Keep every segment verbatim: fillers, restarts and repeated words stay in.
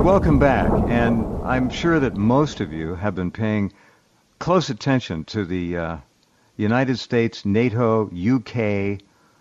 welcome back. And I'm sure that most of you have been paying close attention to the uh, United States, NATO, U K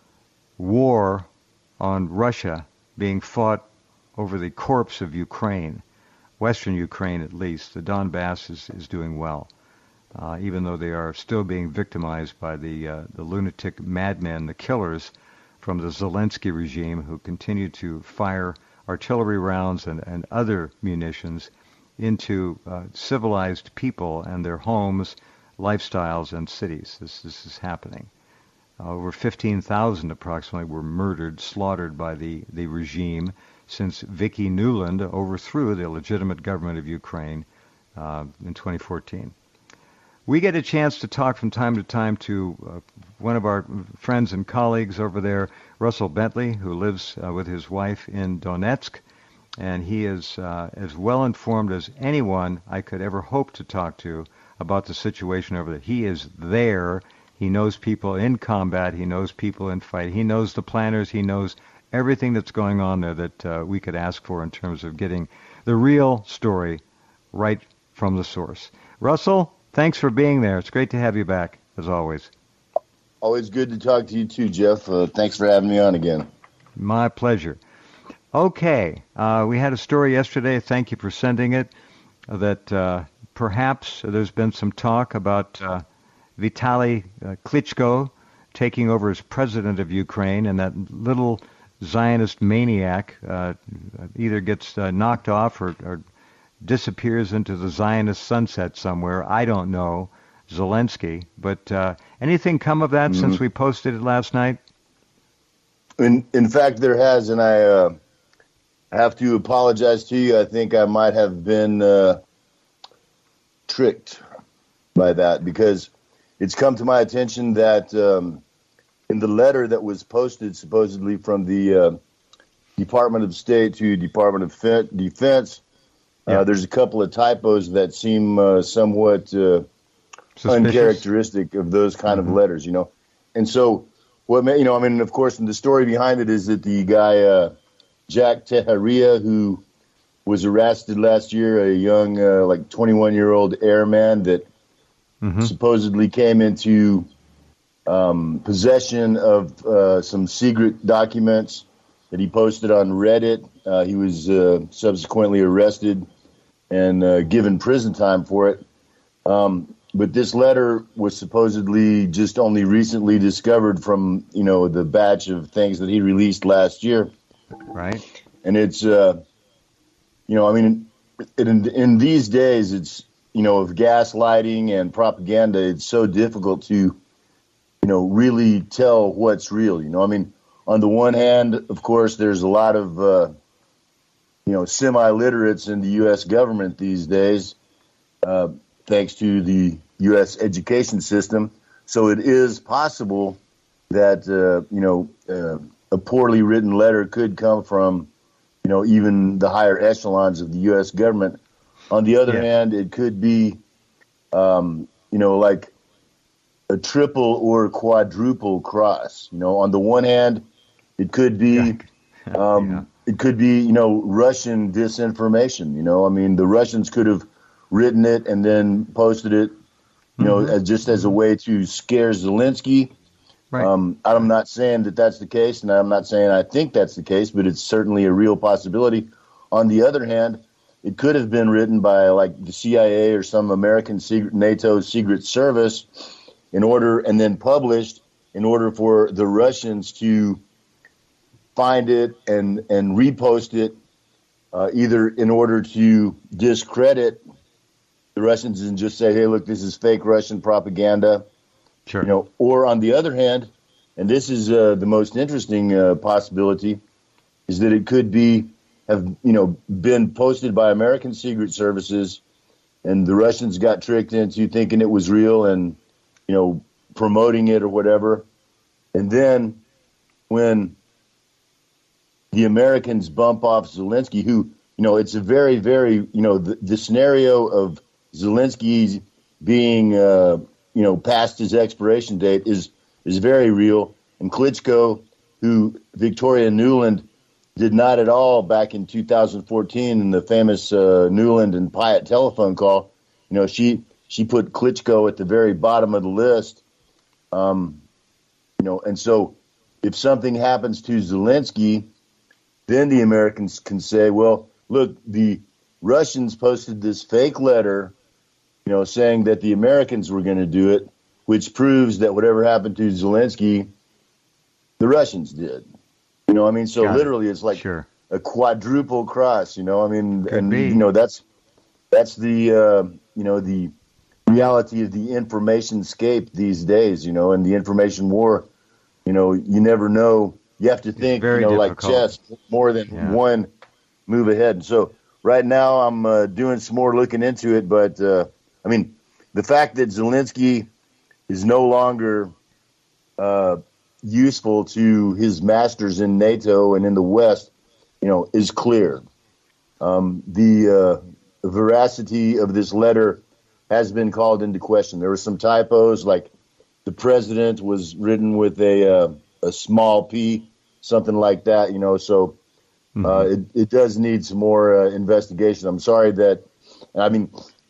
war on Russia being fought over the corpse of Ukraine, Western Ukraine at least. The Donbass is, is doing well, uh, even though they are still being victimized by the, uh, the lunatic madmen, the killers from the Zelensky regime, who continue to fire artillery rounds and, and other munitions into uh, civilized people and their homes, lifestyles, and cities. This, this is happening. Uh, over fifteen thousand approximately were murdered, slaughtered by the, the regime since Vicky Nuland overthrew the legitimate government of Ukraine uh, in twenty fourteen. We get a chance to talk from time to time to uh, one of our friends and colleagues over there, Russell Bentley, who lives uh, with his wife in Donetsk, and he is uh, as well informed as anyone I could ever hope to talk to about the situation over there. He is there. He knows people in combat. He knows people in fight. He knows the planners. He knows everything that's going on there that uh, we could ask for in terms of getting the real story right from the source. Russell, thanks for being there. It's great to have you back, as always. Always good to talk to you too, Jeff. Uh, thanks for having me on again. My pleasure. Okay, uh, we had a story yesterday, thank you for sending it, that uh, perhaps there's been some talk about uh, Vitaly uh, Klitschko taking over as president of Ukraine, and that little Zionist maniac uh, either gets uh, knocked off or, or disappears into the Zionist sunset somewhere. I don't know, Zelensky. But uh, anything come of that mm-hmm. since we posted it last night? In in fact, there has, and I uh, have to apologize to you. I think I might have been uh, tricked by that, because it's come to my attention that um, in the letter that was posted supposedly from the uh, Department of State to Department of Defense, yeah. uh, there's a couple of typos that seem uh, somewhat uh, uncharacteristic of those kind mm-hmm. of letters, you know. And so, what you know, I mean, of course, the story behind it is that the guy uh, Jack Teharia, who was arrested last year, a young, uh, like twenty-one-year-old airman that mm-hmm. supposedly came into um, possession of uh, some secret documents that he posted on Reddit. Uh, he was uh, subsequently arrested and uh, given prison time for it. Um, but this letter was supposedly just only recently discovered from, you know, the batch of things that he released last year. Right. And it's, uh, you know, I mean, in, in these days, it's, you know, of gaslighting and propaganda, it's so difficult to, you know, really tell what's real. You know, I mean, on the one hand, of course, there's a lot of, uh, you know, semi-literates in the U S government these days, uh, thanks to the U S education system. So it is possible that, uh, you know, uh, a poorly written letter could come from, you know, even the higher echelons of the U S government. On the other yeah. hand, it could be, um, you know, like a triple or quadruple cross. You know, on the one hand, it could be, um, yeah. it could be, you know, Russian disinformation. You know, I mean, the Russians could have written it and then posted it, you know, mm-hmm. as, just as a way to scare Zelensky. Right. Um, I'm not saying that that's the case, and I'm not saying I think that's the case, but it's certainly a real possibility. On the other hand, it could have been written by like the C I A or some American secret, NATO secret service in order, and then published in order for the Russians to find it and, and repost it, uh, either in order to discredit the Russians and just say, hey, look, this is fake Russian propaganda. Sure. You know, or on the other hand, and this is uh, the most interesting uh, possibility, is that it could be have you know been posted by American secret services, and the Russians got tricked into thinking it was real and you know promoting it or whatever, and then when the Americans bump off Zelensky, who you know it's a very very you know the, the scenario of Zelensky's being uh, you know, past his expiration date is is very real. And Klitschko, who Victoria Nuland did not at all back in two thousand fourteen in the famous uh, Newland and Pyatt telephone call. You know, she she put Klitschko at the very bottom of the list. Um, you know, and so if something happens to Zelensky, then the Americans can say, well, look, the Russians posted this fake letter, you know, saying that the Americans were going to do it, which proves that whatever happened to Zelensky, the Russians did. You know, I mean, so Got literally it. it's like Sure. a quadruple cross, you know, I mean, Could and, be. you know, that's, that's the, uh, you know, the reality of the information scape these days, you know, and the information war, you know, you never know. You have to think, you very know, like difficult. chess, more than Yeah. one move ahead. And so right now I'm uh, doing some more looking into it. But, uh, I mean, the fact that Zelensky is no longer uh, useful to his masters in NATO and in the West, you know, is clear. Um, the uh, veracity of this letter has been called into question. There were some typos, like the president was written with a uh, a small p, something like that, you know. So uh, Mm-hmm. it, it does need some more uh, investigation. I'm sorry that, I mean,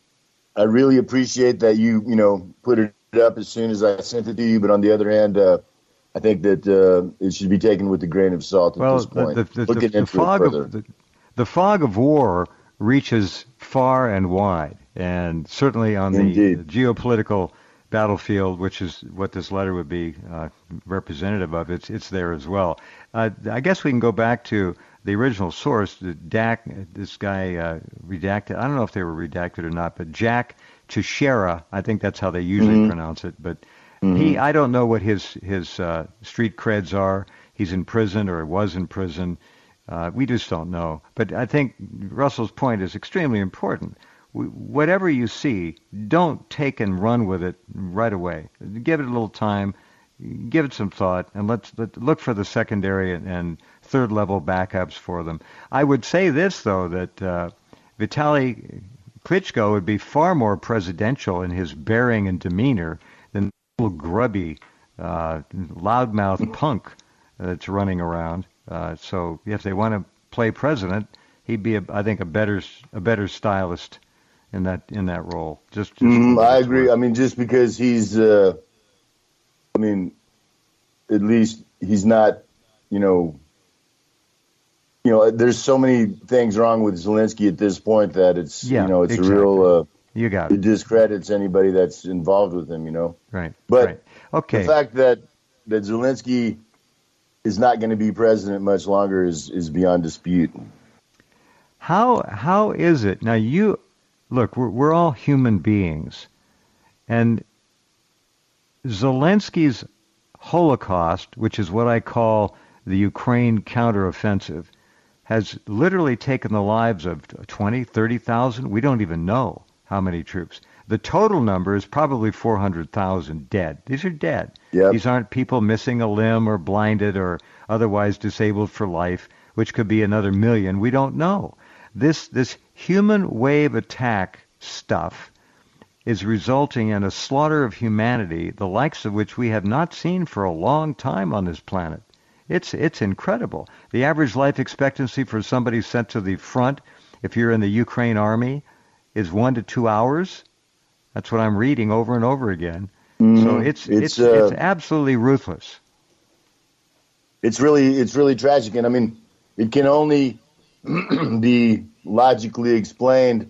I really appreciate that you, you know, put it up as soon as I sent it to you. But on the other hand, uh, I think that uh, it should be taken with a grain of salt at Well, this point. the, the, the, Looking the, the into fog it further. of the, the fog of war reaches far and wide, and certainly on the Indeed. geopolitical battlefield, which is what this letter would be uh, representative of, it's it's there as well. Uh, I guess we can go back to the original source, the D A C, this guy uh, redacted. I don't know if they were redacted or not, but Jack Teixeira, I think that's how they usually Mhm. pronounce it. But he, I don't know what his his uh, street creds are. He's in prison or was in prison. Uh, we just don't know. But I think Russell's point is extremely important. W- Whatever you see, don't take and run with it right away. Give it a little time, give it some thought, and let's let, look for the secondary and, and third level backups for them. I would say this, though, that uh, Vitaly Klitschko would be far more presidential in his bearing and demeanor than the little grubby, uh, loudmouth punk that's running around. Uh, so if they want to play president, he'd be, a, I think, a better a better stylist in that in that role. Just, just Mm, for what I it's agree. worth. I mean, just because he's, uh, I mean, at least he's not, you know, you know, there's so many things wrong with Zelensky at this point that it's, Yeah, you know, it's exactly. a real, uh, You got it it. discredits anybody that's involved with him, you know. Right. But right. Okay. the fact that that Zelensky is not going to be president much longer is is beyond dispute. How how is it now? You look. We're we're all human beings, and Zelensky's Holocaust, which is what I call the Ukraine counteroffensive, has literally taken the lives of twenty, thirty thousand. We don't even know how many troops. The total number is probably four hundred thousand dead. These are dead. Yep. These aren't people missing a limb or blinded or otherwise disabled for life, which could be another million. We don't know. This this human wave attack stuff is resulting in a slaughter of humanity, the likes of which we have not seen for a long time on this planet. It's it's incredible. The average life expectancy for somebody sent to the front, if you're in the Ukraine army, is one to two hours. That's what I'm reading over and over again. Mhm. So it's It's, it's uh, it's absolutely ruthless. It's really it's really tragic, and I mean, it can only be logically explained,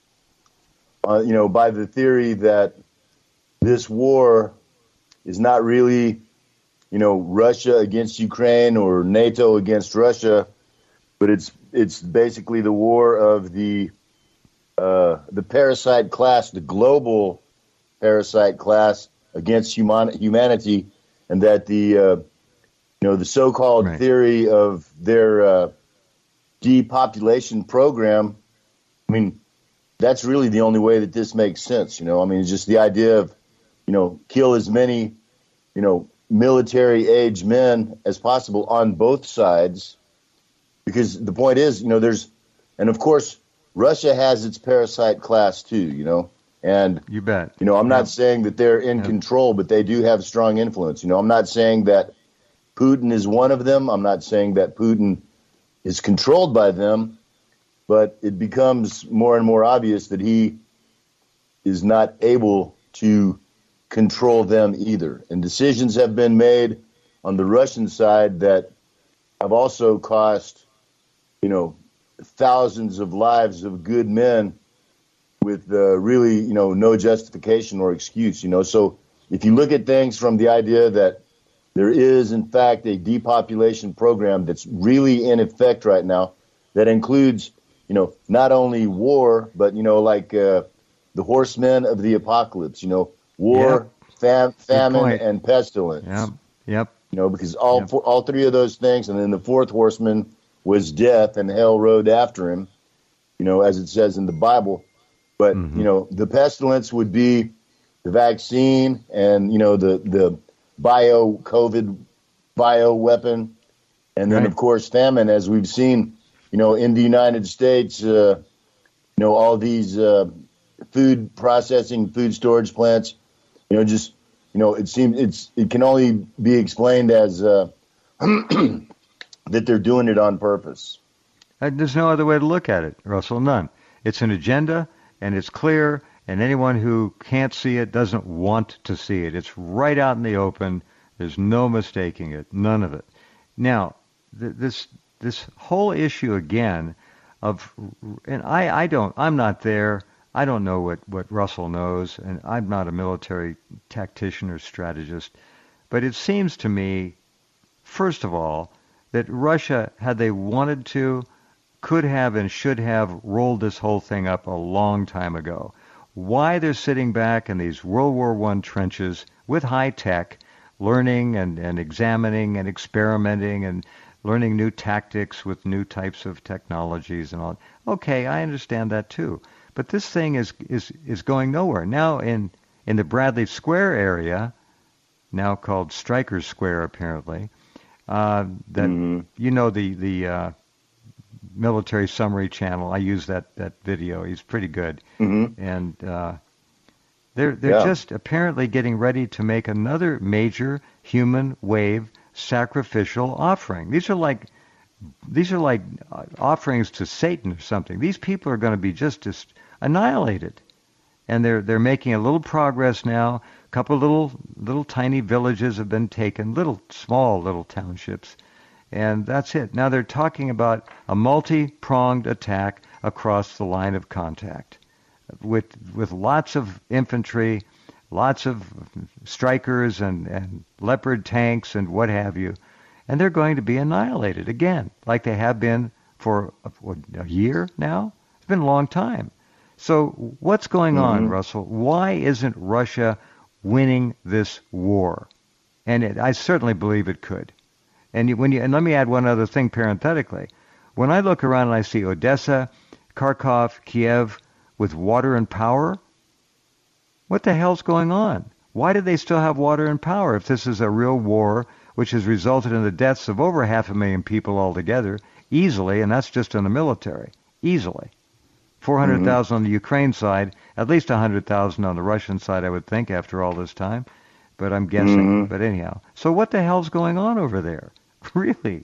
uh, you know, by the theory that this war is not really, you know, Russia against Ukraine or NATO against Russia, but it's it's basically the war of the uh, the parasite class, the global parasite class against human, humanity, and that the uh, you know the so-called Right. theory of their uh, depopulation program. I mean, that's really the only way that this makes sense. You know, I mean, it's just the idea of, you know, kill as many, you know, military age men as possible on both sides, because the point is, you know, there's, and of course, Russia has its parasite class too, you know, and, You bet. you know, I'm not Yep. saying that they're in Yep. control, but they do have strong influence. You know, I'm not saying that Putin is one of them. I'm not saying that Putin is controlled by them, but it becomes more and more obvious that he is not able to control them either. And decisions have been made on the Russian side that have also cost, you know, thousands of lives of good men with uh, really, you know, no justification or excuse, you know. So if you look at things from the idea that there is, in fact, a depopulation program that's really in effect right now that includes, you know, not only war, but, you know, like uh, the horsemen of the apocalypse, you know, war, yep. fam- famine, and pestilence. Yep, yep. You know, because all yep. four, all three of those things, and then the fourth horseman was death, and hell rode after him, you know, as it says in the Bible. But, mm-hmm. you know, the pestilence would be the vaccine and, you know, the, the bio COVID bio weapon. And then, right. of course, famine, as we've seen, you know, in the United States, uh, you know, all these uh, food processing, food storage plants, you know, just, you know, it seems it's it can only be explained as uh, that they're doing it on purpose. There's no other way to look at it, Russell, none. It's an agenda. And it's clear, and anyone who can't see it doesn't want to see it. It's right out in the open. There's no mistaking it, none of it. Now, th- this this whole issue again of, and I, I don't, I'm not there. I don't know what, what Russell knows, and I'm not a military tactician or strategist. But it seems to me, first of all, that Russia, had they wanted to, could have and should have rolled this whole thing up a long time ago. Why they're sitting back in these World War One trenches with high tech, learning and, and examining and experimenting and learning new tactics with new types of technologies and all. Okay, I understand that too. But this thing is is, is going nowhere. Now in, in the Bradley Square area, now called Stryker Square apparently, uh, that mm-hmm. you know the, the uh, Military Summary Channel. I use that, that video. He's pretty good. Mm-hmm. And uh, they're they're yeah. just apparently getting ready to make another major human wave sacrificial offering. These are like these are like offerings to Satan or something. These people are going to be just, just annihilated. And they're they're making a little progress now. A couple of little little tiny villages have been taken, little small little townships. And that's it. Now they're talking about a multi-pronged attack across the line of contact with with lots of infantry, lots of strikers and, and Leopard tanks and what have you. And they're going to be annihilated again, like they have been for a, a year now. It's been a long time. So what's going mm-hmm. on, Russell? Why isn't Russia winning this war? And it, I certainly believe it could. And you, when you, and let me add one other thing parenthetically. When I look around and I see Odessa, Kharkov, Kiev with water and power, what the hell's going on? Why do they still have water and power if this is a real war which has resulted in the deaths of over half a million people altogether, easily, and that's just in the military, easily. four hundred thousand mm-hmm. on the Ukraine side, at least one hundred thousand on the Russian side, I would think, after all this time. But I'm guessing. Mm-hmm. But anyhow, so what the hell's going on over there? Really?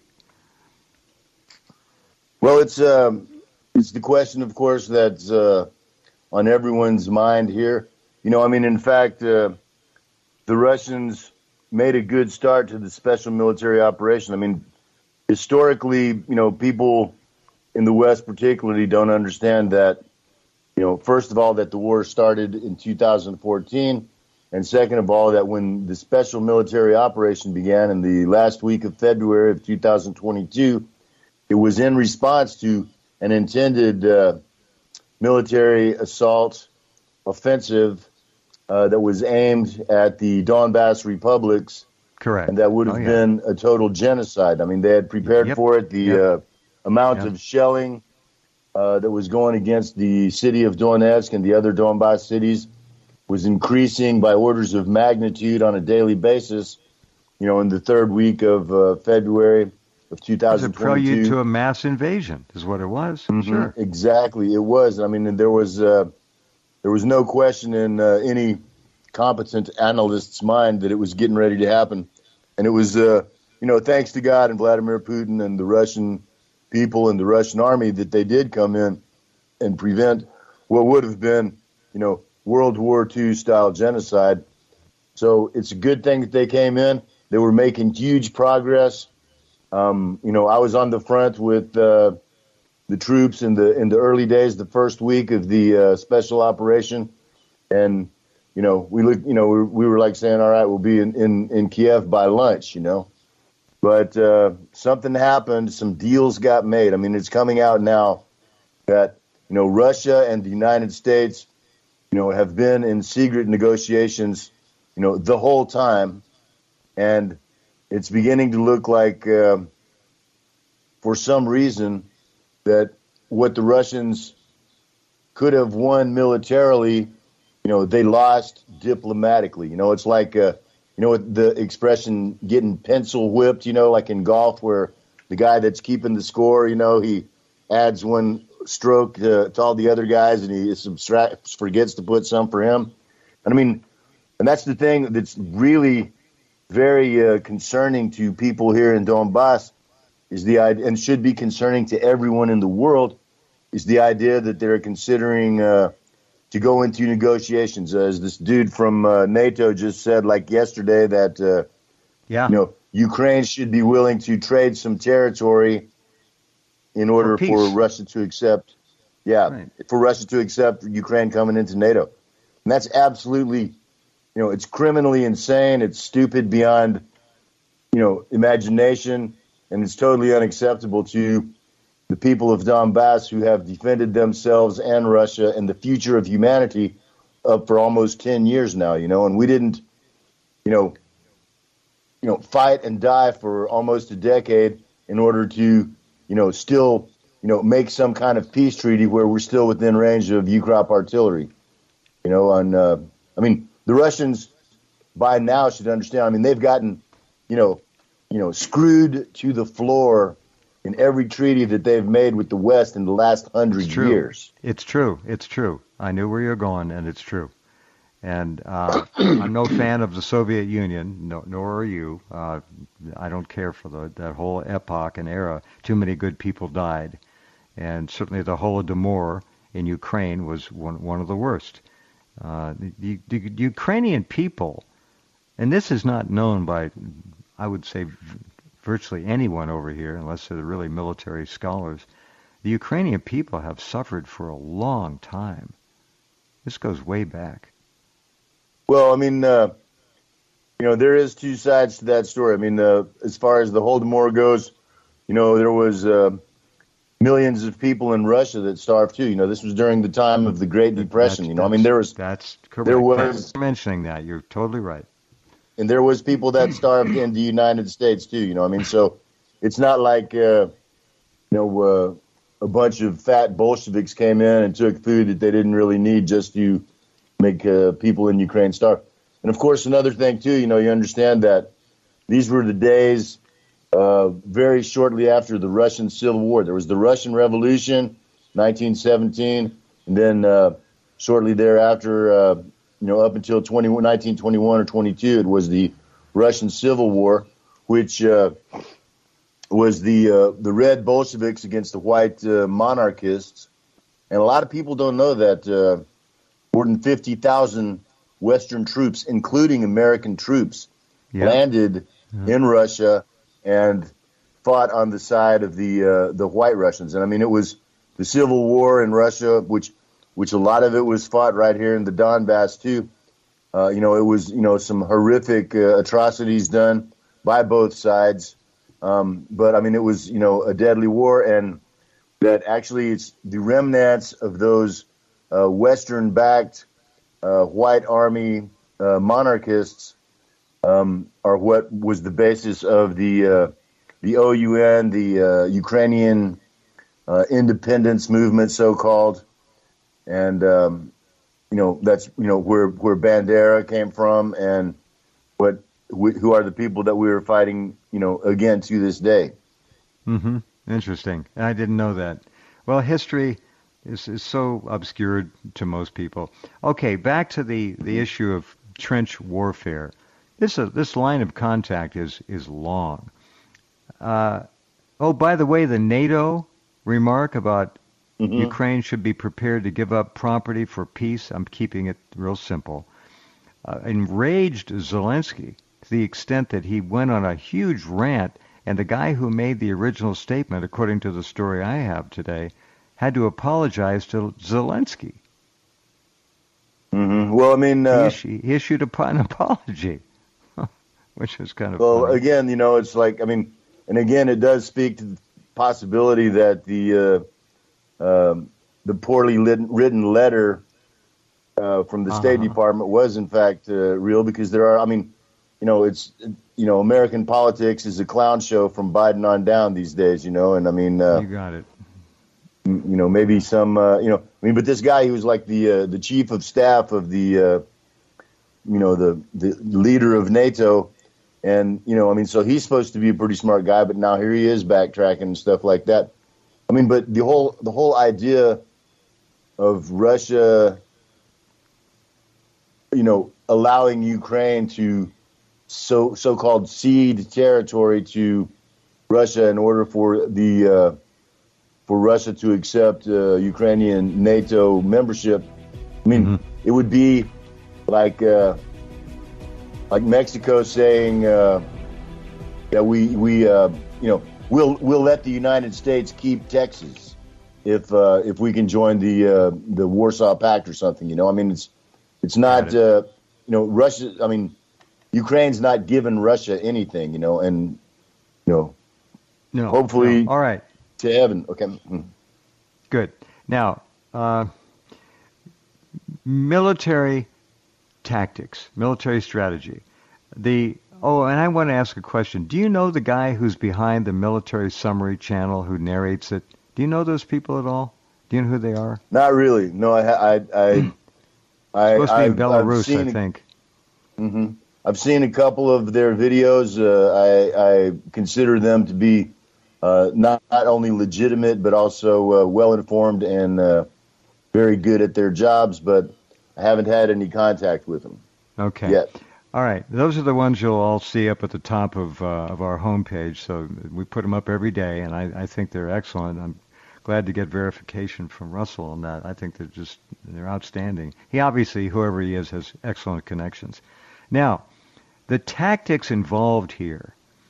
Well, it's um, it's the question, of course, that's uh, on everyone's mind here. You know, I mean, in fact, uh, the Russians made a good start to the special military operation. I mean, historically, you know, people in the West particularly don't understand that, you know, first of all, that the war started in two thousand fourteen. And second of all, that when the special military operation began in the last week of February of two thousand twenty-two, it was in response to an intended uh, military assault offensive uh, that was aimed at the Donbass republics. Correct. And that would have oh, yeah. been a total genocide. I mean, they had prepared yep. for it. The yep. uh, amount yep. of shelling uh, that was going against the city of Donetsk and the other Donbass cities was increasing by orders of magnitude on a daily basis, you know, in the third week of uh, February of two thousand twenty-two. It was a prelude to a mass invasion, is what it was. Mm-hmm. Sure. Exactly, it was. I mean, there was uh, there was no question in uh, any competent analyst's mind that it was getting ready to happen. And it was, uh, you know, thanks to God and Vladimir Putin and the Russian people in the Russian army that they did come in and prevent what would have been, you know, World War Two style genocide. So it's a good thing that they came in. They were making huge progress. Um, you know, I was on the front with uh, the troops in the in the early days, the first week of the uh, special operation, and you know, we look, you know, we, we were like saying, all right, we'll be in, in, in Kiev by lunch, you know. But uh, something happened. Some deals got made. I mean, it's coming out now that, you know, Russia and the United States, you know, have been in secret negotiations, you know, the whole time. And it's beginning to look like, uh, for some reason, that what the Russians could have won militarily, you know, they lost diplomatically. You know, it's like, uh, you know, the expression getting pencil whipped, you know, like in golf where the guy that's keeping the score, you know, he adds one stroke to, to all the other guys and he subtracts, forgets to put some for him. And I mean, and that's the thing that's really very uh, concerning to people here in Donbass is the idea, and should be concerning to everyone in the world, is the idea that they're considering uh, to go into negotiations. As this dude from uh, NATO just said, like yesterday, that uh, yeah. you know, Ukraine should be willing to trade some territory in order for, for Russia to accept, yeah, right. for Russia to accept Ukraine coming into NATO. And that's absolutely, you know, it's criminally insane. It's stupid beyond, you know, imagination, and it's totally unacceptable to the people of Donbass who have defended themselves and Russia and the future of humanity up for almost ten years now, you know, and we didn't, you know, you know, fight and die for almost a decade in order to, you know, still, you know, make some kind of peace treaty where we're still within range of Ukrop artillery, you know, and, uh, I mean, the Russians by now should understand, I mean, they've gotten, you know, you know, screwed to the floor in every treaty that they've made with the West in the last hundred it's years. It's true. It's true. I knew where you're going, and it's true. And uh, I'm no fan of the Soviet Union, no, nor are you. Uh, I don't care for the, that whole epoch and era. Too many good people died. And certainly the Holodomor in Ukraine was one, one of the worst. Uh, the, the, the Ukrainian people, and this is not known by, I would say, virtually anyone over here, unless they're really military scholars, the Ukrainian people have suffered for a long time. This goes way back. Well, I mean, uh, you know, there is two sides to that story. I mean, uh, as far as the Holodomor goes, you know, there was uh, millions of people in Russia that starved too. You know, this was during the time of the Great Depression. That's, you know, I mean, there was that's correct. There was Thanks for mentioning that. You're totally right. And there was people that starved in the United States too, you know. I mean, so it's not like, uh, you know, uh, a bunch of fat Bolsheviks came in and took food that they didn't really need just to make uh, people in Ukraine starve. And of course, another thing too, you know, you understand that these were the days uh, very shortly after the Russian Civil War. There was the Russian Revolution, nineteen seventeen, and then uh, shortly thereafter, uh, you know, up until nineteen twenty-one or twenty-two, it was the Russian Civil War, which uh, was the uh, the red Bolsheviks against the white uh, monarchists. And a lot of people don't know that uh, more than fifty thousand Western troops, including American troops, yeah. landed yeah. in Russia and fought on the side of the uh, the white Russians. And I mean, it was the Civil War in Russia, which which a lot of it was fought right here in the Donbass too. Uh, you know, it was, you know, some horrific uh, atrocities done by both sides. Um, but I mean, it was, you know, a deadly war, and that actually it's the remnants of those uh, Western-backed uh, white army uh, monarchists um, are what was the basis of the uh, the O U N, the uh, Ukrainian uh, independence movement, so-called. And, um, you know, that's, you know, where, where Bandera came from and what, who are the people that we were fighting, you know, again to this day. Mm-hmm. Interesting. I didn't know that. Well, history is, is so obscured to most people. Okay, back to the, the issue of trench warfare. This, uh, this line of contact is, is long. Uh, oh, by the way, the NATO remark about Mm-hmm. Ukraine should be prepared to give up property for peace, I'm keeping it real simple, uh, enraged Zelensky to the extent that he went on a huge rant, and the guy who made the original statement, according to the story I have today, had to apologize to Zelensky. Mm-hmm. Well, I mean, uh, he, issued, he issued a, an apology, which was kind of well, funny. again, you know, it's like, I mean, and again, it does speak to the possibility that the uh, um, the poorly written letter uh, from the uh-huh. State Department was, in fact, uh, real, because there are, I mean, you know, it's, you know, American politics is a clown show from Biden on down these days, you know, and I mean, uh, you got it. You know, maybe some, uh, you know, I mean, but this guy, he was like the uh, the chief of staff of the, uh, you know, the the leader of NATO, and you know, I mean, so he's supposed to be a pretty smart guy, but now here he is backtracking and stuff like that. I mean, but the whole the whole idea of Russia, you know, allowing Ukraine to so so-called cede territory to Russia in order for the uh, for Russia to accept uh, Ukrainian NATO membership. I mean, mm-hmm. it would be like uh, like Mexico saying uh, that we we uh, you know we'll we'll let the United States keep Texas if uh, if we can join the uh, the Warsaw Pact or something. You know, I mean, it's it's not it. uh, you know Russia. I mean, Ukraine's not giving Russia anything. You know, and you know, no, hopefully, no. All right. To heaven. Okay. Good. Now, uh, military tactics, military strategy. The oh, and I want to ask a question. Do you know the guy who's behind the Military Summary channel who narrates it? Do you know those people at all? Do you know who they are? Not really. No, I, I, I, I supposed to be in I've, Belarus, I've seen, I think. Mm-hmm. I've seen a couple of their videos. Uh, I, I consider them to be Uh, not, not only legitimate, but also uh, well-informed and uh, very good at their jobs, but I haven't had any contact with them okay. yet. All right. Those are the ones you'll all see up at the top of uh, of our homepage. So we put them up every day, and I, I think they're excellent. I'm glad to get verification from Russell on that. I think they're just they're outstanding. He obviously, whoever he is, has excellent connections. Now, the tactics involved here,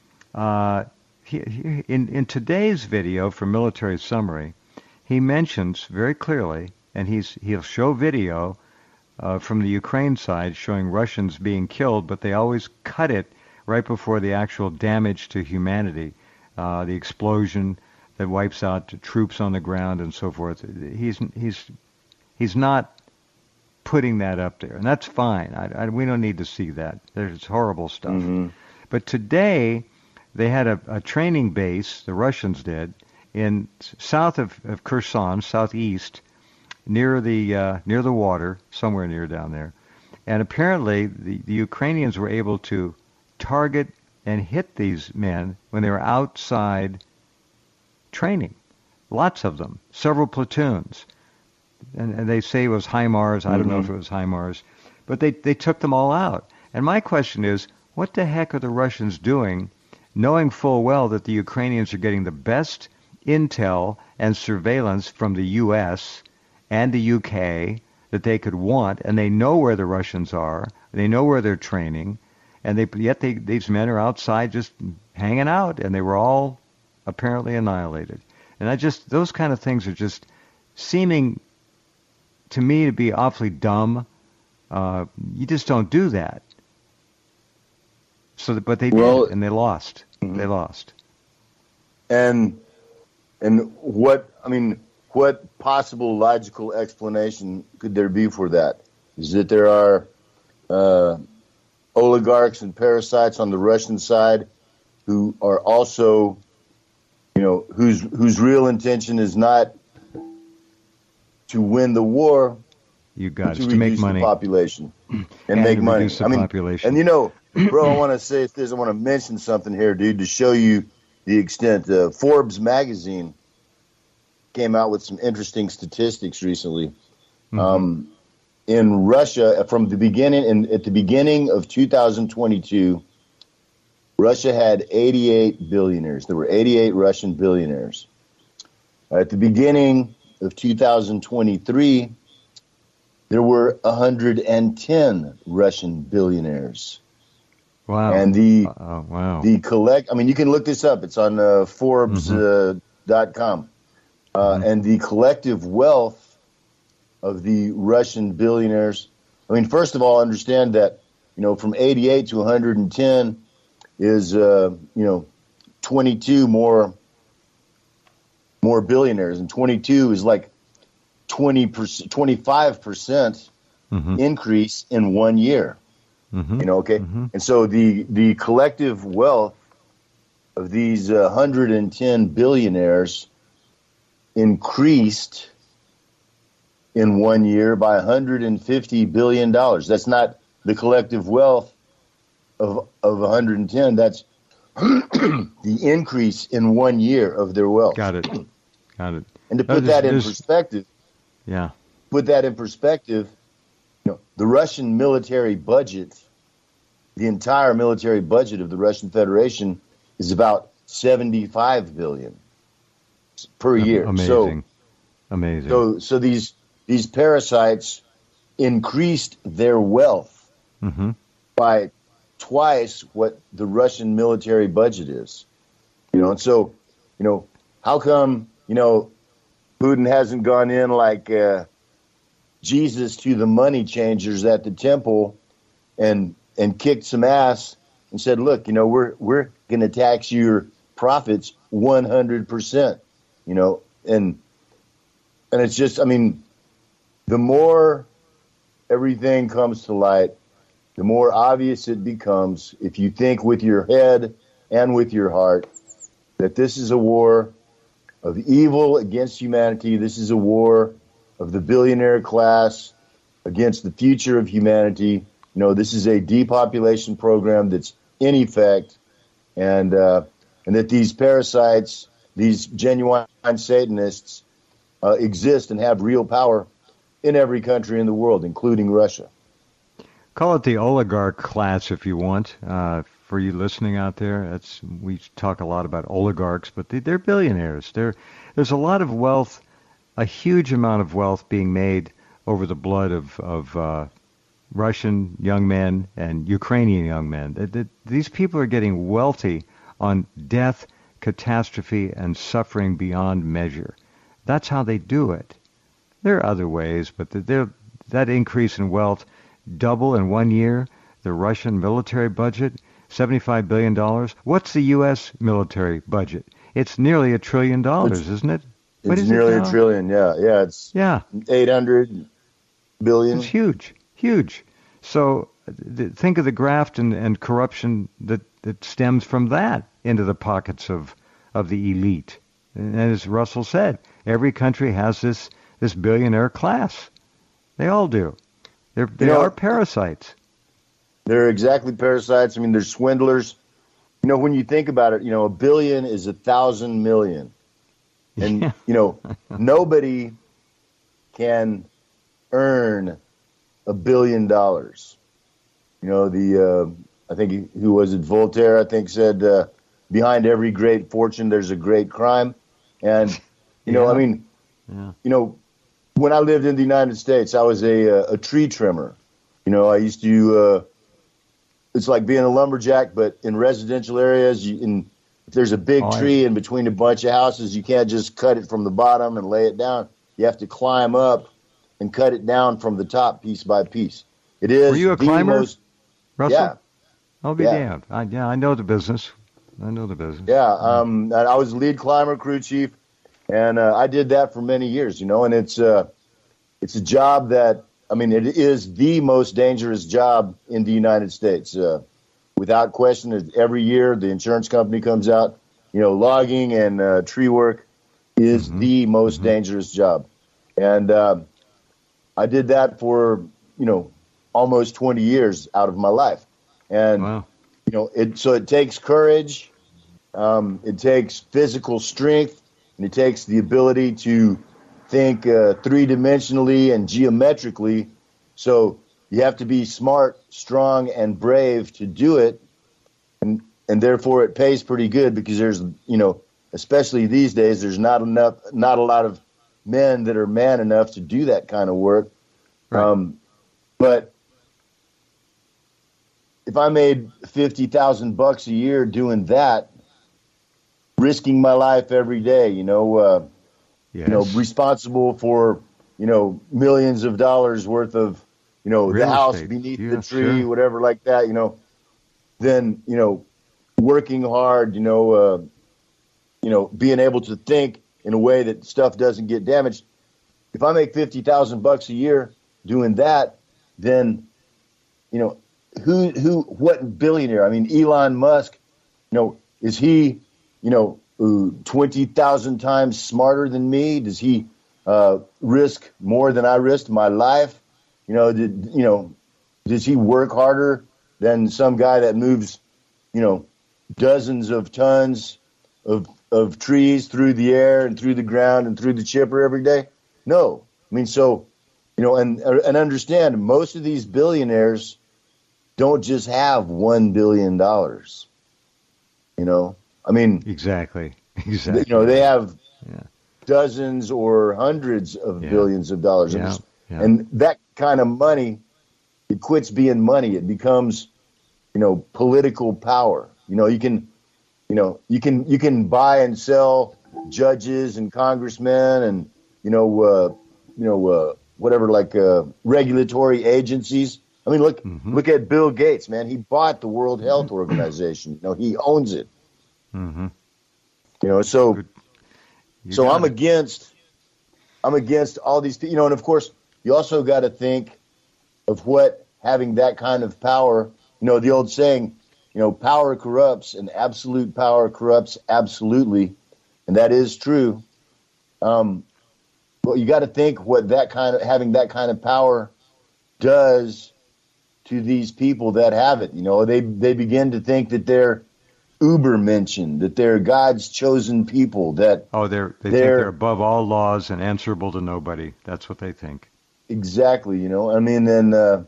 uh, He, he, in, in today's video for Military Summary, he mentions very clearly, and he's, he'll show video uh, from the Ukraine side showing Russians being killed, but they always cut it right before the actual damage to humanity, uh, the explosion that wipes out troops on the ground and so forth. He's he's he's not putting that up there, and that's fine. I, I, we don't need to see that. There's horrible stuff. Mm-hmm. But today, they had a, a training base, the Russians did, in south of, of Kherson, southeast, near the uh, near the water, somewhere near down there. And apparently the, the Ukrainians were able to target and hit these men when they were outside training. Lots of them, several platoons. And, and they say it was HIMARS. I don't mm-hmm. know if it was HIMARS. But they, they took them all out. And my question is, what the heck are the Russians doing, knowing full well that the Ukrainians are getting the best intel and surveillance from the U S and the U K that they could want, and they know where the Russians are, they know where they're training, and they yet they, these men are outside just hanging out, and they were all apparently annihilated. And I just, those kind of things are just seeming to me to be awfully dumb. Uh, you just don't do that. So, but they well, did, and they lost. Mm-hmm. They lost. And and what I mean, what possible logical explanation could there be for that? Is that there are uh, oligarchs and parasites on the Russian side who are also, you know, whose whose real intention is not to win the war, you got to, to make money, the population, and, and make money. The I mean, population. And you know, bro, I want to say this. I want to mention something here, dude, to show you the extent. Uh, Forbes magazine came out with some interesting statistics recently. Mm-hmm. Um, in Russia, from the beginning, in, at the beginning of two thousand twenty-two, Russia had eighty-eight billionaires. There were eighty-eight Russian billionaires. At the beginning of two thousand twenty-three, there were one hundred ten Russian billionaires. Wow. And the uh, wow. the collect, I mean, you can look this up. It's on uh, Forbes dot com. Uh, uh, mm-hmm. And the collective wealth of the Russian billionaires. I mean, first of all, understand that, you know, from eighty-eight to one hundred ten is, uh, you know, twenty-two more more billionaires, and twenty-two is like twenty percent, twenty-five percent mm-hmm. increase in one year. Mm-hmm. You know, okay, mm-hmm. and so the the collective wealth of these uh, one hundred ten billionaires increased in one year by one hundred fifty billion dollars. That's not the collective wealth of of one hundred ten. That's the increase in one year of their wealth. Got it. Got it. And to put no, that in perspective, yeah, put that in perspective, you know, the Russian military budget, the entire military budget of the Russian Federation is about seventy-five billion per year. Amazing. So, Amazing. So, so these these parasites increased their wealth mm-hmm. by twice what the Russian military budget is. You know, and so, you know, how come, you know, Putin hasn't gone in like uh, Jesus to the money changers at the temple and and kicked some ass and said, look, you know, we're we're going to tax your profits one hundred percent, you know, and and it's just, I mean, the more everything comes to light, the more obvious it becomes, if you think with your head and with your heart, that this is a war of evil against humanity. This is a war of the billionaire class against the future of humanity. You know, this is a depopulation program that's in effect, and uh, and that these parasites, these genuine Satanists, uh, exist and have real power in every country in the world, including Russia. Call it the oligarch class if you want. Uh, for you listening out there, that's, we talk a lot about oligarchs, but they, they're billionaires. They're, there's a lot of wealth, a huge amount of wealth being made over the blood of, of uh, Russian young men and Ukrainian young men. They, they, these people are getting wealthy on death, catastrophe, and suffering beyond measure. That's how they do it. There are other ways, but they're, that increase in wealth, double in one year, the Russian military budget, seventy-five billion dollars. What's the U S military budget? It's nearly a trillion dollars, it's, isn't it? What it's nearly it a trillion, yeah. Yeah, it's yeah. eight hundred billion. It's huge, huge. So th- think of the graft and, and corruption that, that stems from that into the pockets of, of the elite. And as Russell said, every country has this, this billionaire class. They all do. They're, they you know, are parasites. They're exactly parasites. I mean, they're swindlers. You know, when you think about it, you know, a billion is a thousand million. And, yeah. you know, nobody can earn a billion dollars. You know, the, uh, I think, he, who was it, Voltaire, I think, said, uh, behind every great fortune, there's a great crime. And, you know, yeah. I mean, yeah. you know, when I lived in the United States, I was a, a tree trimmer. You know, I used to, uh, it's like being a lumberjack, but in residential areas, you, in, if there's a big oh, tree yeah. in between a bunch of houses, you can't just cut it from the bottom and lay it down. You have to climb up and cut it down from the top piece by piece. It is. Were you a the climber, most, Russell? Yeah. I'll be yeah. damned. I, yeah, I know the business. I know the business. Yeah, um, I was lead climber, crew chief, and uh, I did that for many years, you know, and it's uh, it's a job that, I mean, it is the most dangerous job in the United States. Uh, without question, every year the insurance company comes out, you know, logging and uh, tree work is mm-hmm. the most mm-hmm. dangerous job. And uh, I did that for, you know, almost twenty years out of my life. And, wow. you know, it so it takes courage, um, it takes physical strength, and it takes the ability to think uh, three-dimensionally and geometrically. So you have to be smart, strong, and brave to do it, and and therefore it pays pretty good because there's, you know, especially these days, there's not enough, not a lot of men that are man enough to do that kind of work. Right. Um, but if I made fifty thousand bucks a year doing that, risking my life every day, you know, uh, yes. you know, responsible for, you know, millions of dollars worth of, you know, Real the house estate. beneath Yeah, the tree, sure. whatever like that, you know, then, you know, working hard, you know, uh, you know, being able to think in a way that stuff doesn't get damaged. If I make fifty thousand bucks a year doing that, then, you know, who, who, what billionaire? I mean, Elon Musk, you know, is he, you know, twenty thousand times smarter than me? Does he uh, risk more than I risked my life? You know, did, you know, does he work harder than some guy that moves, you know, dozens of tons of of trees through the air and through the ground and through the chipper every day? No. I mean, so, you know, and and understand, most of these billionaires don't just have one billion dollars. You know, I mean, Exactly. Exactly. you know, they have Yeah. dozens or hundreds of Yeah. billions of dollars. Yeah. Yeah. And that kind of money, it quits being money. It becomes, you know, political power. You know, you can, you know, you can, you can buy and sell judges and congressmen and, you know, uh, you know, uh, whatever, like uh, regulatory agencies. I mean, look, Mhm. look at Bill Gates, man. He bought the World Health Organization. You know, he owns it. Mm-hmm. You know, so Good. You so got I'm it. against I'm against all these, you know, and of course you also got to think of what having that kind of power, you know, the old saying, you know, power corrupts and absolute power corrupts absolutely, and that is true. Um, but you got to think what that kind of having that kind of power does to these people that have it. You know, they they begin to think that they're uber mentioned, that they're God's chosen people, that Oh, they're they think they're they're above all laws and answerable to nobody. That's what they think. exactly, you know. I mean, then uh,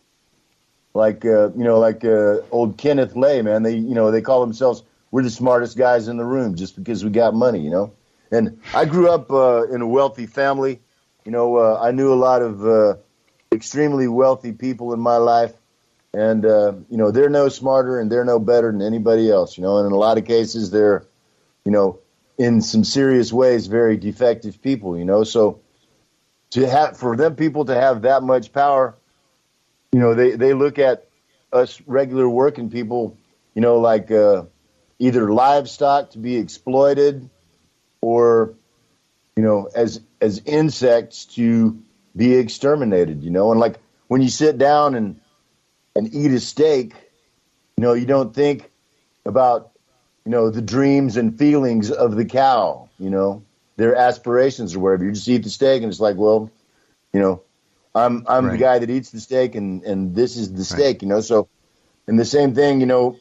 like uh, you know, like uh, old Kenneth Lay, man. They you know they call themselves we're the smartest guys in the room just because we got money, you know. And I grew up uh, in a wealthy family. You know, uh, I knew a lot of uh, extremely wealthy people in my life. And, uh, you know, they're no smarter and they're no better than anybody else, you know, and in a lot of cases they're, you know, in some serious ways, very defective people, you know, so to have, for them people to have that much power, you know, they, they look at us regular working people, you know, like, uh, either livestock to be exploited or, you know, as, as insects to be exterminated, you know, and like when you sit down and, and eat a steak, you know, you don't think about, you know, the dreams and feelings of the cow, you know, their aspirations or whatever. You just eat the steak and it's like, well, you know, I'm I'm the Right. guy that eats the steak and, and this is the Right. steak, you know. So, and the same thing, you know,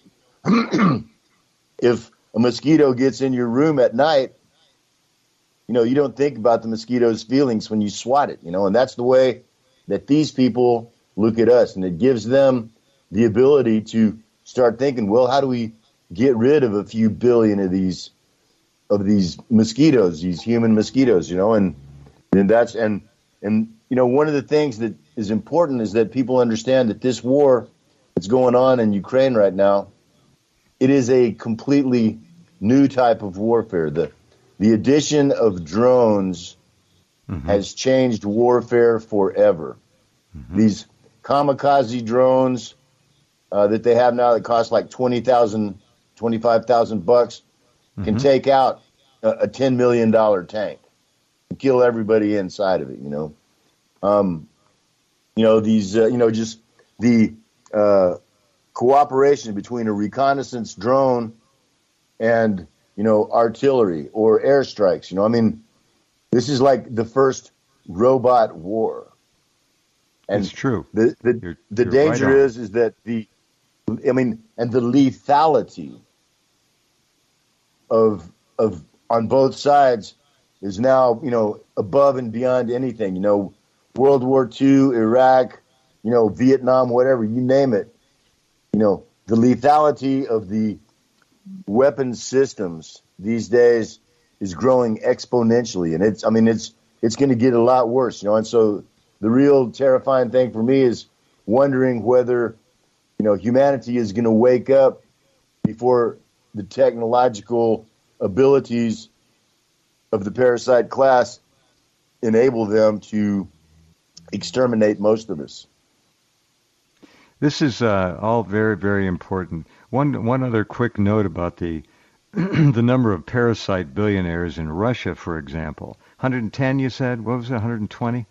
if a mosquito gets in your room at night, you know, you don't think about the mosquito's feelings when you swat it, you know, and that's the way that these people look at us, and it gives them the ability to start thinking, well, how do we get rid of a few billion of these of these mosquitoes, these human mosquitoes, you know, and and that's and and you know, one of the things that is important is that people understand that this war that's going on in Ukraine right now, it is a completely new type of warfare. The the addition of drones Mhm. has changed warfare forever. Mhm. These kamikaze drones uh, that they have now that cost like twenty thousand, twenty-five thousand bucks can Mhm. take out a, a ten million dollars tank and kill everybody inside of it, you know. Um, you know, these, uh, you know, just the uh, cooperation between a reconnaissance drone and, you know, artillery or airstrikes, you know, I mean, this is like the first robot war. And It's true. the the, You're- the you're right danger on. is is that the I mean and the lethality of of on both sides is now, you know, above and beyond anything. You know, World War Two, Iraq, you know, Vietnam, whatever, you name it. You know, the lethality of the weapons systems these days is growing exponentially, and it's I mean it's it's going to get a lot worse, you know. And so the real terrifying thing for me is wondering whether, you know, humanity is going to wake up before the technological abilities of the parasite class enable them to exterminate most of us. This is uh, all very, very important. One one other quick note about the the number of parasite billionaires in Russia, for example. one hundred ten, you said? What was it, one hundred twenty?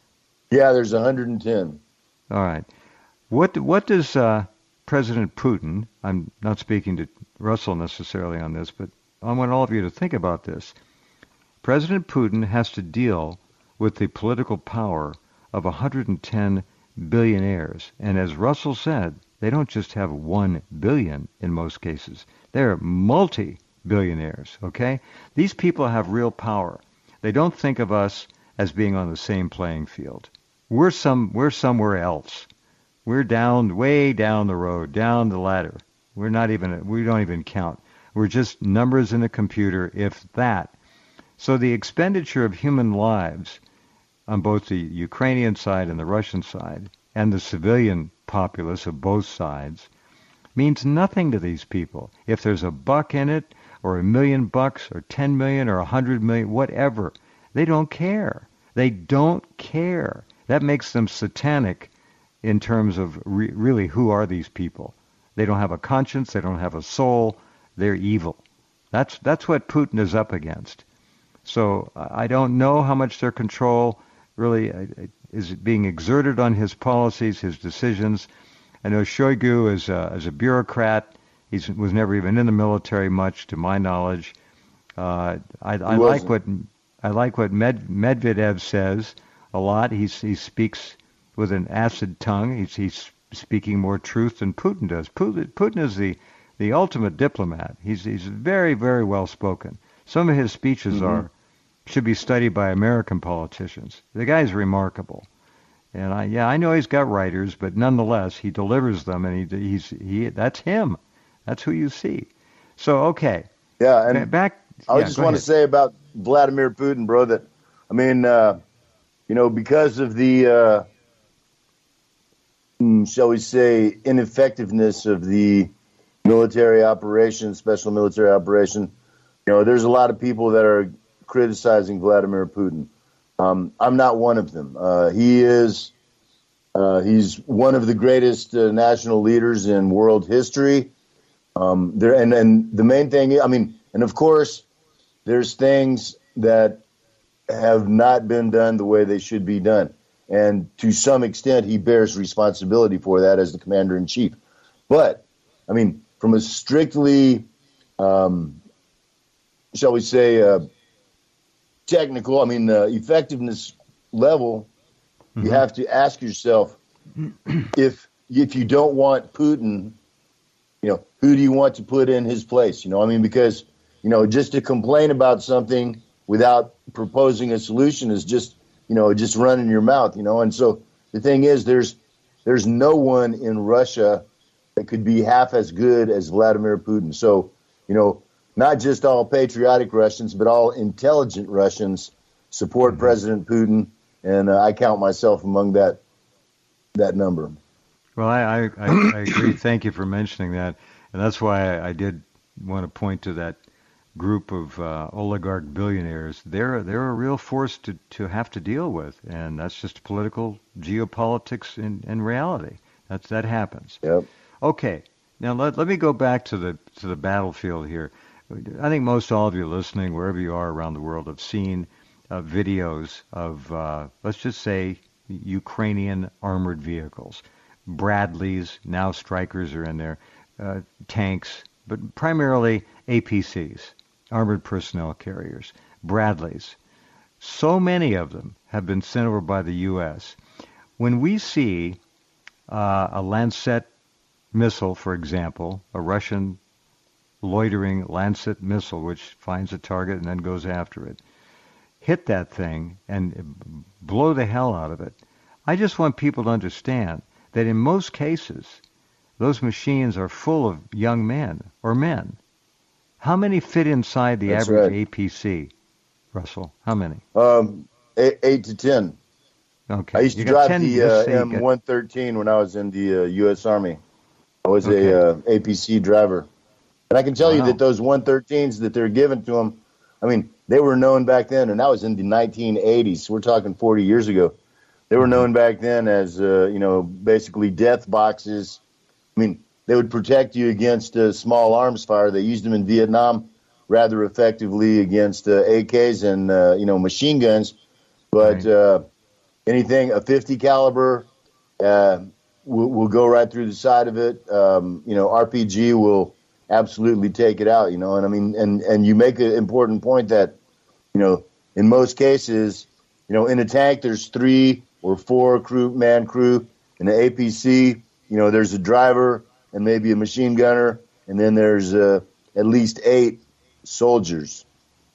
Yeah, there's one hundred ten. All right. What what does uh, President Putin, I'm not speaking to Russell necessarily on this, but I want all of you to think about this. President Putin has to deal with the political power of one hundred ten billionaires. And as Russell said, they don't just have one billion in most cases. They're multi-billionaires, okay? These people have real power. They don't think of us as being on the same playing field. We're some we're somewhere else. We're down, way down the road, down the ladder. We're not even, we don't even count. We're just numbers in a computer, if that. So the expenditure of human lives on both the Ukrainian side and the Russian side, and the civilian populace of both sides, means nothing to these people. If there's a buck in it, or a million bucks, or ten million, or a hundred million, whatever, they don't care. They don't care. That makes them satanic in terms of re- really who are these people. They don't have a conscience. They don't have a soul. They're evil. That's that's what Putin is up against. So I don't know how much their control really is being exerted on his policies, his decisions. I know Shoigu is a, as a bureaucrat. He was never even in the military much, to my knowledge. Uh, I, I like what I like what Med, Medvedev says a lot. He's, he speaks with an acid tongue. He's, he's speaking more truth than Putin does. Putin, Putin is the, the ultimate diplomat. He's he's very, very well spoken. Some of his speeches mm-hmm. are should be studied by American politicians. The guy's remarkable. And I, yeah, I know he's got writers, but nonetheless, he delivers them, and he, he's he. That's him. That's who you see. So, okay. Yeah, and back. I yeah, just want ahead. to say about Vladimir Putin, bro, that, I mean, uh, you know, because of the, uh, shall we say, ineffectiveness of the military operation, special military operation, you know, there's a lot of people that are criticizing Vladimir Putin. Um, I'm not one of them. Uh, he is, uh, he's one of the greatest uh, national leaders in world history. Um, there, and, and the main thing, I mean, and of course, there's things that have not been done the way they should be done. And to some extent, he bears responsibility for that as the commander in chief. But, I mean, from a strictly, um, shall we say, uh, technical, I mean, uh, effectiveness level, mm-hmm. you have to ask yourself, if if you don't want Putin, you know, who do you want to put in his place? You know, I mean, because, you know, just to complain about something without proposing a solution is just, you know, just running your mouth, you know. And so the thing is, there's there's no one in Russia that could be half as good as Vladimir Putin. So, you know, not just all patriotic Russians, but all intelligent Russians support mm-hmm. President Putin, and uh, I count myself among that that number. Well, I, I, I agree. Thank you for mentioning that, and that's why I, I did want to point to that group of uh, oligarch billionaires. They're they're a real force to, to have to deal with, and that's just political geopolitics in, in reality. That's that happens. Yep. Okay, now let let me go back to the to the battlefield here. I think most all of you listening, wherever you are around the world, have seen uh, videos of, uh, let's just say, Ukrainian armored vehicles. Bradleys, now Strykers are in there, uh, tanks, but primarily A P Cs, armored personnel carriers, Bradleys. So many of them have been sent over by the U S. When we see uh, a Lancet missile, for example, a Russian loitering Lancet missile, which finds a target and then goes after it, hit that thing and blow the hell out of it. I just want people to understand that in most cases, those machines are full of young men or men. How many fit inside the That's average right. A P C, Russell? How many? Um, eight, eight to ten. Okay. I used You to got drive ten, the let's uh, say you M got, one thirteen when I was in the uh, U S Army. I was okay. a uh, A P C driver. And I can tell you that Wow. those one thirteens that they're giving to them, I mean, they were known back then, and that was in the nineteen eighties. We're talking forty years ago. They were Mhm. known back then as, uh, you know, basically death boxes. I mean, they would protect you against uh, small arms fire. They used them in Vietnam rather effectively against uh, A Ks and, uh, you know, machine guns. But Right. uh, anything, a fifty caliber, uh, will, will go right through the side of it. Um, you know, R P G will absolutely take it out, you know. And I mean, and, and you make an important point that, you know, in most cases, you know, in a tank, there's three or four crew, man crew. In the A P C, you know, there's a driver and maybe a machine gunner, and then there's uh, at least eight soldiers,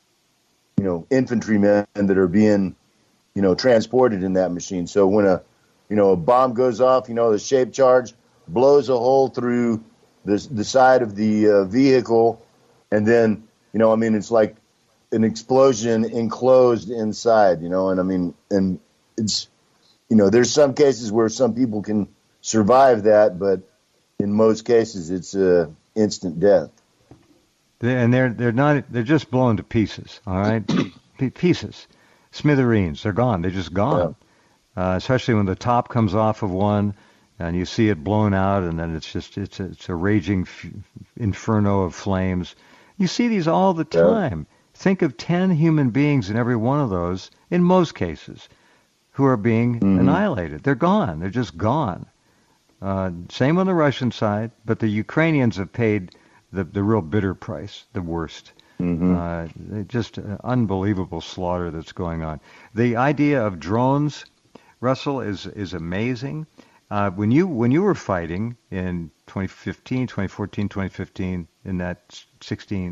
you know, infantrymen that are being, you know, transported in that machine. So when a, you know, a bomb goes off, you know, the shape charge blows a hole through the the side of the uh, vehicle, and then, you know, I mean, it's like an explosion enclosed inside, you know, and I mean, and it's, you know, there's some cases where some people can survive that, but in most cases, it's uh, instant death. They- And they're they're not they're just blown to pieces. All right, P- pieces, smithereens. They're gone. They're just Yeah. gone. Uh, especially when the top comes off of one, and you see it blown out, and then it's just it's a, it's a raging f- inferno of flames. You see these all the Yeah. time. Think of ten human beings in every one of those, in most cases, who are being Mm-hmm. annihilated. They're gone. They're just gone. Uh, same on the Russian side, but the Ukrainians have paid the, the real bitter price, the worst. Mm-hmm. Uh, just uh, unbelievable slaughter that's going on. The idea of drones, Russell, is is amazing. Uh, when you when you were fighting in twenty fifteen, twenty fourteen, twenty fifteen, in that sixteen,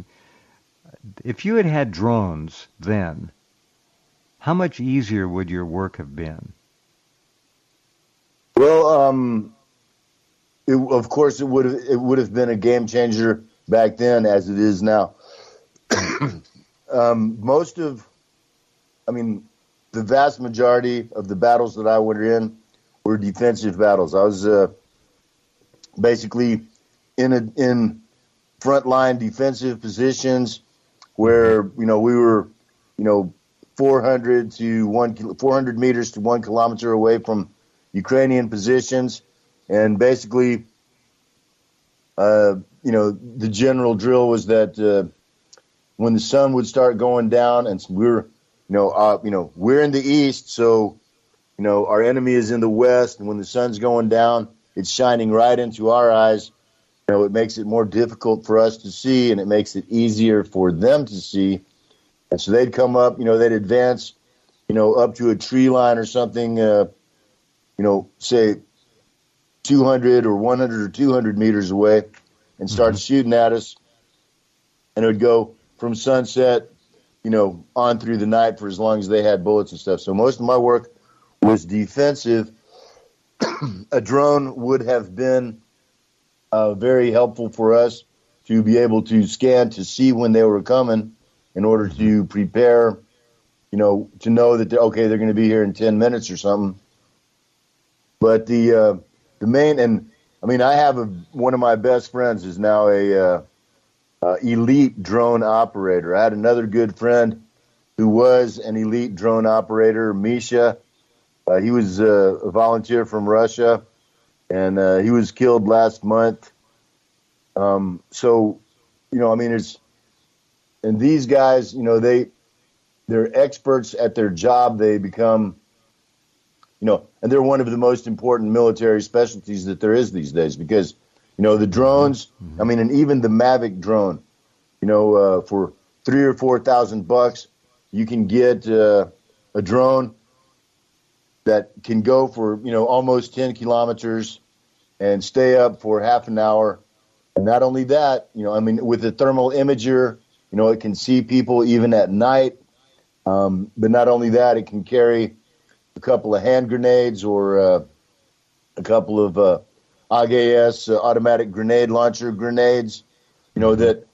if you had had drones then, how much easier would your work have been? Well, um, it, of course, it would have it would have been a game changer back then, as it is now. um, most of, I mean, the vast majority of the battles that I were in were defensive battles. I was uh, basically in a in frontline defensive positions where, you know, we were, you know, four hundred to one four hundred meters to one kilometer away from Ukrainian positions, and basically, uh, you know, the general drill was that uh, when the sun would start going down, and we're, you know, uh, you know, we're in the east, so, you know, our enemy is in the west, and when the sun's going down, it's shining right into our eyes. You know, it makes it more difficult for us to see, and it makes it easier for them to see. And so they'd come up, you know, they'd advance, you know, up to a tree line or something, uh, you know, say two hundred or one hundred or two hundred meters away, and start Mm-hmm. shooting at us. And it would go from sunset, you know, on through the night for as long as they had bullets and stuff. So most of my work was defensive. A drone would have been uh, very helpful for us to be able to scan to see when they were coming in order to prepare, you know, to know that, they're, okay, they're going to be here in ten minutes or something. But the uh, the main, and I mean, I have a, one of my best friends is now a uh, uh, elite drone operator. I had another good friend who was an elite drone operator, Misha. Uh, he was uh, a volunteer from Russia, and uh, he was killed last month. Um, so, you know, I mean, it's, and these guys, you know, they, they're experts at their job. They become, you know, and they're one of the most important military specialties that there is these days, because, you know, the drones, Mm-hmm. I mean, and even the Mavic drone, you know, uh, for three or four thousand bucks, you can get uh, a drone that can go for, you know, almost ten kilometers and stay up for half an hour. And not only that, you know, I mean, with the thermal imager, you know, it can see people even at night. Um, but not only that, it can carry a couple of hand grenades or uh, a couple of uh, A G S uh, automatic grenade launcher grenades, you know, that, you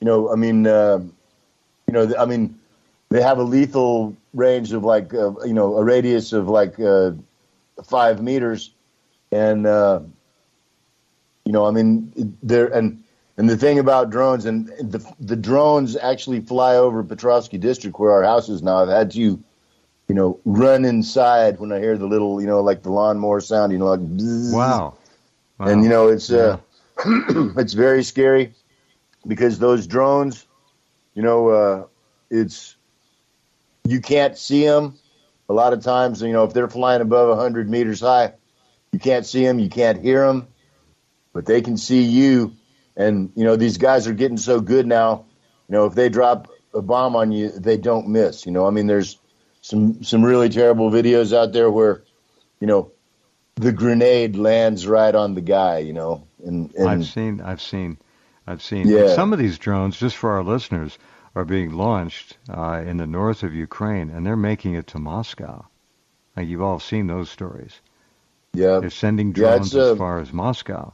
know, I mean, uh, you know, I mean, they have a lethal range of like, uh, you know, a radius of like uh, five meters, and uh, you know, I mean, they're and and the thing about drones, and the the drones actually fly over Petrovsky District where our house is now. I've had to, you know, run inside when I hear the little, you know, like the lawnmower sound, you know, like bzzz. Wow. Wow. And you know, it's uh, Yeah. it's very scary because those drones, you know, uh, it's you can't see them a lot of times. You know, if they're flying above one hundred meters high, you can't see them, you can't hear them, but they can see you. And you know, these guys are getting so good now. You know, if they drop a bomb on you, they don't miss. You know, I mean, there's some some really terrible videos out there where, you know, the grenade lands right on the guy, you know. And, and I've seen, I've seen, I've seen. Yeah. Some of these drones, just for our listeners, are being launched uh, in the north of Ukraine, and they're making it to Moscow. Like you've all seen those stories. yeah, They're sending Yeah, drones it's, uh, as far as Moscow.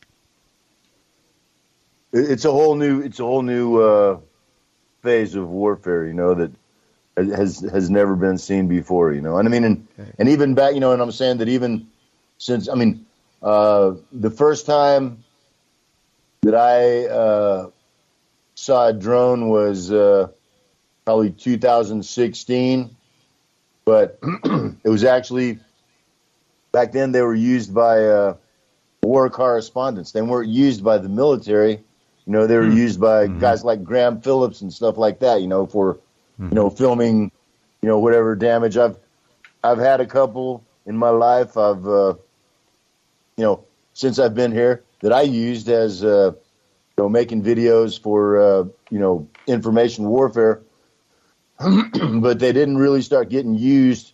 it's a whole new it's a whole new uh, phase of warfare, you know, that has has never been seen before, you know. And I mean, and, Okay. and even back, you know, and I'm saying that even since, I mean, uh, the first time that I uh, saw a drone was uh, probably two thousand sixteen, but it was actually back then they were used by uh, war correspondents. They weren't used by the military. You know, they were Hmm. used by Mhm. guys like Graham Phillips and stuff like that, you know, for, Mhm. you know, filming, you know, whatever damage. I've I've had a couple in my life. I've, uh, you know, since I've been here that I used as, uh, you know, making videos for, uh, you know, information warfare. But they didn't really start getting used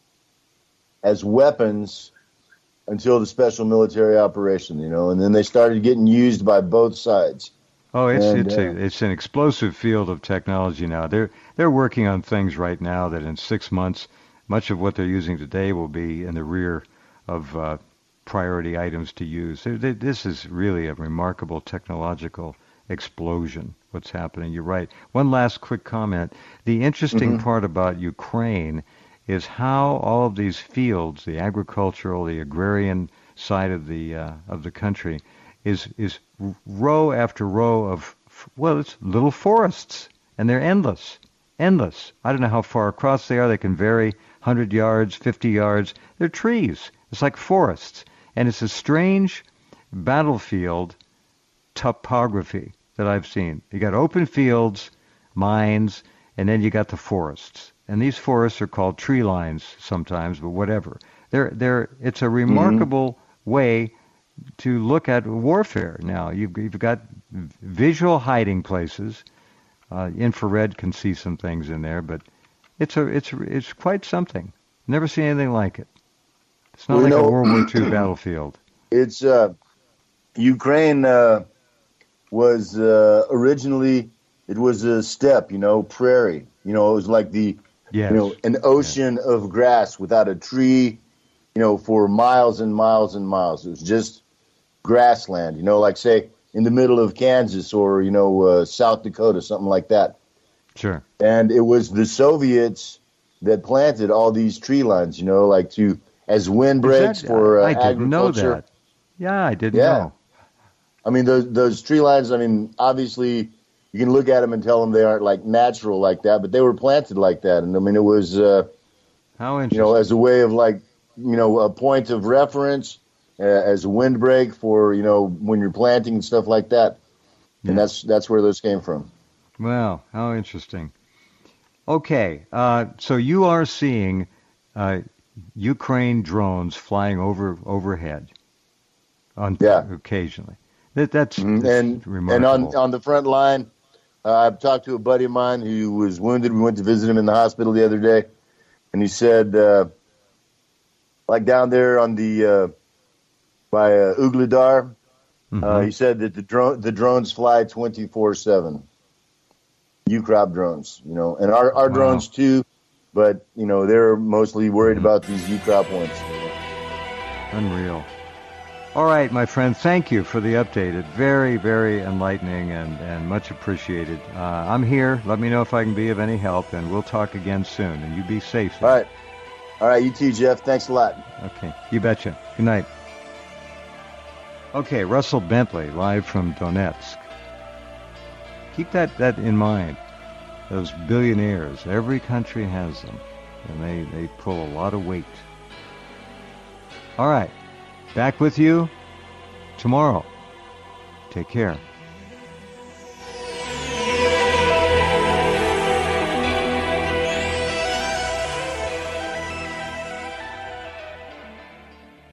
as weapons until the special military operation, you know, and then they started getting used by both sides. Oh, it's And, it's uh, a it's an explosive field of technology now. They're they're working on things right now that in six months, much of what they're using today will be in the rear of uh, priority items to use. They, they, this is really a remarkable technological explosion. What's happening? You're right. One last quick comment. The interesting Mhm. part about Ukraine is how all of these fields, the agricultural, the agrarian side of the uh, of the country, is is row after row of, well, it's little forests, and they're endless, endless. I don't know how far across they are. They can vary one hundred yards, fifty yards. They're trees. It's like forests, and it's a strange battlefield topography that I've seen. You got open fields, mines, and then you got the forests. And these forests are called tree lines sometimes, but whatever. They're they're it's a remarkable way to look at warfare now. You've, you've got visual hiding places. Uh, infrared can see some things in there, but it's a it's it's quite something. Never seen anything like it. It's not Well, like you know, a World War Two battlefield. It's uh, Ukraine uh, was uh, originally it was a steppe, you know, prairie. You know, it was like the Yes. you know an ocean of grass without a tree, you know, for miles and miles and miles. It was just grassland. You know, like say in the middle of Kansas or you know uh, South Dakota, something like that. Sure. And it was the Soviets that planted all these tree lines. You know, like to as windbreaks Is that- for uh, I didn't know agriculture. that. Yeah, I didn't Yeah. know. I mean, those those tree lines. I mean, obviously, you can look at them and tell them they aren't like natural like that, but they were planted like that. And I mean, it was uh, How you interesting. know as a way of like you know a point of reference, uh, as a windbreak for you know when you're planting and stuff like that. And Yeah. that's that's where those came from. Well, how interesting. Okay, uh, so you are seeing uh, Ukraine drones flying over overhead on Yeah. occasionally. That, that's, Mhm. that's And remarkable. and on on the front line, uh, I've talked to a buddy of mine who was wounded. We went to visit him in the hospital the other day, and he said, uh, like down there on the uh, by uh, Ugledar, Mhm. uh, he said that the drone the drones fly twenty four seven. U-crop drones, you know, and our our Wow. drones too, but you know they're mostly worried Mhm. about these U-crop ones. Unreal. All right, my friend, thank you for the update. It's very, very enlightening and, and much appreciated. Uh, I'm here. Let me know if I can be of any help, and we'll talk again soon. And you be safe. Sir. All right. All right, you too, Jeff. Thanks a lot. Okay, you betcha. Good night. Okay, Russell Bentley, live from Donetsk. Keep that, that in mind. Those billionaires, every country has them, and they, they pull a lot of weight. All right. Back with you tomorrow. Take care.